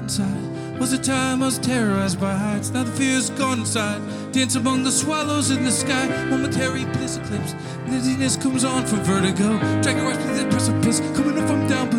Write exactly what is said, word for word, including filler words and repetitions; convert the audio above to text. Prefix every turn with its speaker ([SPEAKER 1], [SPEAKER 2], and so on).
[SPEAKER 1] mountainside was a time I was terrorized by heights. Now the fear's gone inside. Dance among the swallows in the sky. Momentary bliss eclipse. Dizziness comes on from vertigo. Dragging right through the precipice. Coming up from down